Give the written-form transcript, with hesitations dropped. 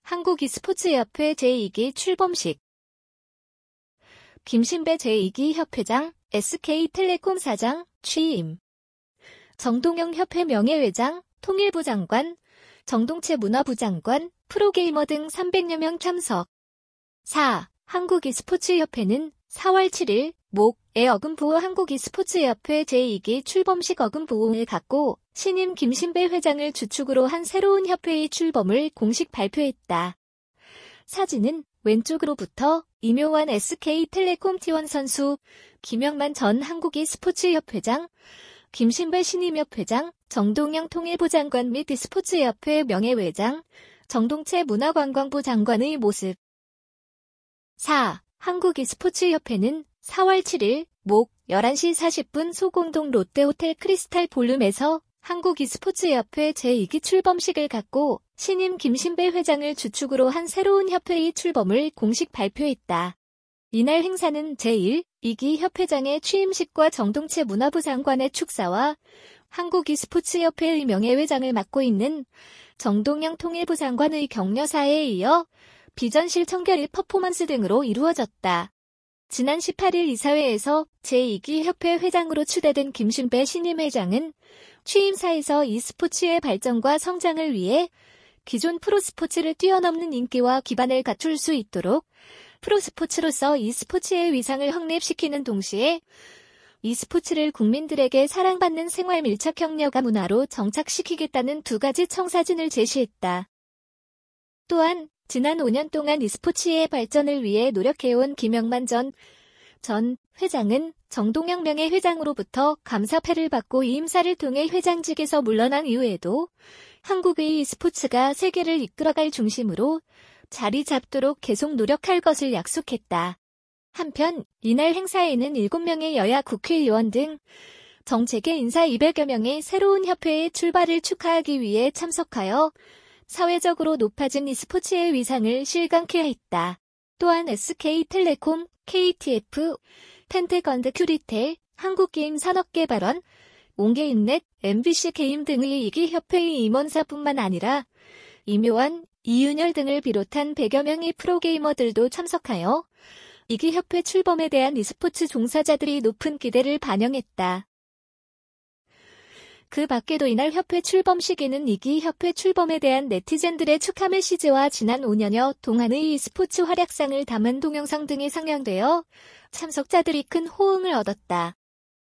한국 e스포츠협회 제2기 출범식. 김신배 제2기 협회장, SK텔레콤 사장, 취임. 정동영 협회 명예회장, 통일부 장관, 정동채 문화부 장관, 프로게이머 등 300여 명 참석. 4. 한국 e스포츠협회는 4월 7일 목에 어금부호 한국 e스포츠협회 제2기 출범식 어금부호를 갖고 신임 김신배 회장을 주축으로 한 새로운 협회의 출범을 공식 발표했다. 사진은 왼쪽으로부터 이묘환 SK텔레콤 T1 선수, 김영만 전 한국 e스포츠협회장, 김신배 신임 협회장, 정동영 통일부 장관 및 e스포츠협회 명예회장, 정동채 문화관광부 장관의 모습. 4. 한국 e스포츠협회는 4월 7일 목 11시 40분 소공동 롯데호텔 크리스탈 볼룸에서 한국 e스포츠협회 제2기 출범식을 갖고 신임 김신배 회장을 주축으로 한 새로운 협회의 출범을 공식 발표했다. 이날 행사는 제1, 2기 협회장의 취임식과 정동채 문화부 장관의 축사와 한국 e스포츠협회의 명예회장을 맡고 있는 정동영 통일부 장관의 격려사에 이어 비전실 청결 퍼포먼스 등으로 이루어졌다. 지난 18일 이사회에서 제2기 협회 회장으로 추대된 김신배 신임 회장은 취임사에서 e스포츠의 발전과 성장을 위해 기존 프로스포츠를 뛰어넘는 인기와 기반을 갖출 수 있도록 프로스포츠로서 e스포츠의 위상을 확립시키는 동시에 e스포츠를 국민들에게 사랑받는 생활 밀착형 여가 문화로 정착시키겠다는 두 가지 청사진을 제시했다. 또한 지난 5년 동안 e스포츠의 발전을 위해 노력해온 김영만 전 회장은 정동영 명예회장으로부터 감사패를 받고 이임사를 통해 회장직에서 물러난 이후에도 한국의 e스포츠가 세계를 이끌어갈 중심으로 자리 잡도록 계속 노력할 것을 약속했다. 한편 이날 행사에는 7명의 여야 국회의원 등 정책계 인사 200여 명의 새로운 협회의 출발을 축하하기 위해 참석하여 사회적으로 높아진 e스포츠의 위상을 실감케 했다. 또한 SK텔레콤, KTF, 펜테건드 큐리텔, 한국게임산업개발원, 옹게임넷, MBC 게임 등의 2기 협회의 임원사뿐만 아니라 이묘환, 이윤열 등을 비롯한 100여 명의 프로게이머들도 참석하여 2기 협회 출범에 대한 e스포츠 종사자들이 높은 기대를 반영했다. 그 밖에도 이날 협회 출범식에는 2기 협회 출범에 대한 네티즌들의 축하 메시지와 지난 5년여 동안의 e스포츠 활약상을 담은 동영상 등이 상영되어 참석자들이 큰 호응을 얻었다.